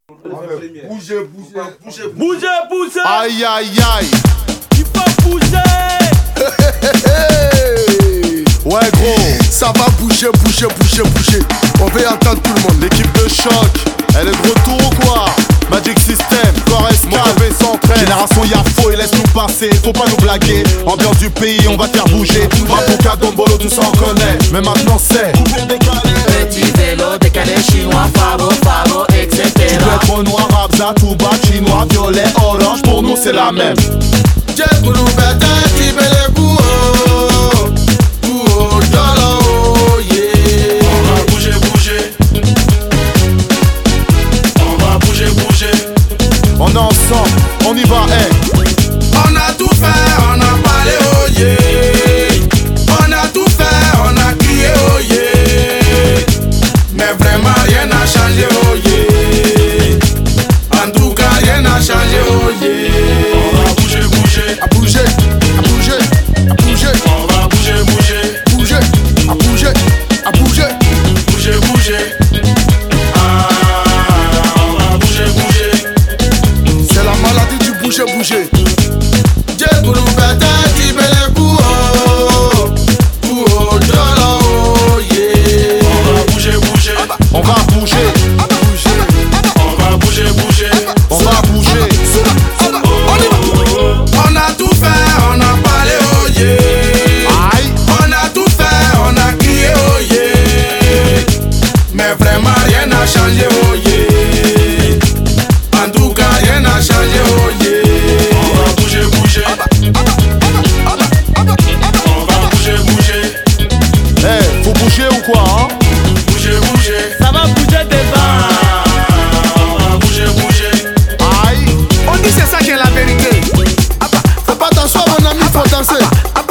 Bougez, bougez, bougez, bougez, bougez. Aïe, aïe, aïe. Il faut bouger. Ouais gros, ça va bouger, bouger, bouger, bouger. On va entendre tout le monde. L'équipe de choc, elle est de retour ou quoi? Magic System, Correscal, V113. Génération Yafo, et laisse-nous passer, faut pas nous blaguer. Ambiance du pays, on va te faire bouger. Mapuka, Dombolo, tout ça on connaît. Mais maintenant c'est petit vélo, décalé chinois, favo, favo, etc. Tu peux être noir, Abza, Touba, chinois, violet, orange, pour nous c'est la même. On est ensemble, on y va, hey. On a tout fait, on a parlé, oh yeah. On a tout fait, on a crié, oh yeah. Mais vraiment rien n'a changé, oh yeah. En tout cas rien n'a changé, oh yeah. On va bouger, bouger, à bouger, à bouger, à bouger. on va bouger, bouger, Bouger, à bouger, à bouger. bouger, bouger. Ah, on va bouger, bouger. C'est la maladie du bouger, bouger. On va bouger, bouger. On va bouger, bouger. On va bouger. On a tout fait, on a parlé, oh yeah. Aïe. On a tout fait, on a crié, oh yeah. Mais vraiment rien n'a changé, oh yeah. En tout cas rien n'a changé, oh yeah. On va bouger, bouger. On va bouger, bouger. Eh, faut bouger ou quoi, hein? Bouger, bouger. Ça va bouger devant. On va bouger, bouger. Aïe. On dit c'est ça qui est la vérité. Faut pas t'asseoir, mon ami, faut danser.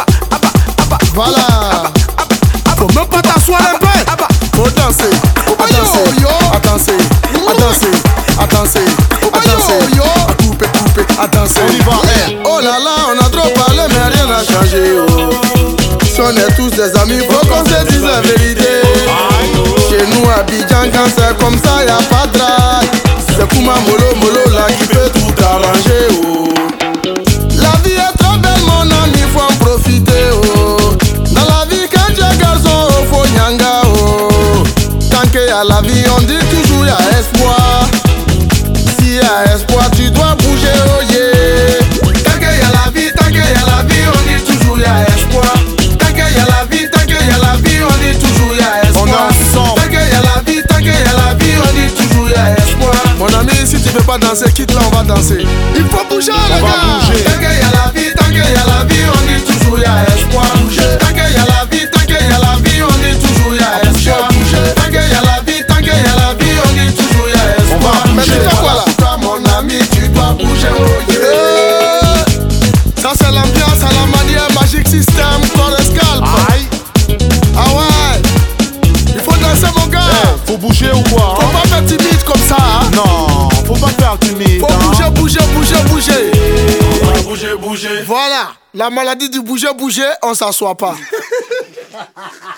Voilà. Faut même pas t'asseoir un peu. Faut danser, à danser, à danser, à danser, à danser, à danser, à couper, couper, à danser. On y va, eh. Oh là là, on a trop parlé mais rien n'a changé, oh. Si on est tous des amis, faut qu'on se dise la vérité. Chez nous à Abidjan, quand c'est comme ça, y'a pas de drague. C'est Kouma Molo Molo là qui peut tout arranger, oh. La vie est trop belle, mon ami, faut en profiter, oh. Dans la vie, quand tu es garçon, oh, faut nyanga, oh. Tant qu'il y a la vie, on dit toujours y'a espoir. S'il y a espoir, tu dois bouger, oh yeah. Tant qu'il y a la vie, on dit toujours y'a espoir. Tant qu'il y a la vie, on dit toujours y'a espoir. On est ensemble. Tant qu'il y a la vie, on dit toujours y'a espoir. Mon ami, si tu veux pas danser, quitte là, on va danser. Il faut bouger, On les va gars. bouger. Tant qu'il y a la vie, on dit toujours y'a espoir. Tant qu'il y a la vie, on dit toujours y'a espoir. Tant qu'il y a la vie, on dit toujours y'a espoir. On va Mais tu bouger. fais quoi là? Toi, mon ami, tu dois bouger, oh yeah. Ça, c'est l'ambiance à la manière Magic System, Correscal. Aïe. Ah ouais. Il faut danser, mon gars. Faut bouger ou quoi, Faut hein? pas faire timide comme ça, hein. Non, faut pas faire timide. Faut hein. bouger, bouger, bouger, bouger. On va bouger, bouger. Voilà, la maladie du bouger, bouger, on s'assoit pas.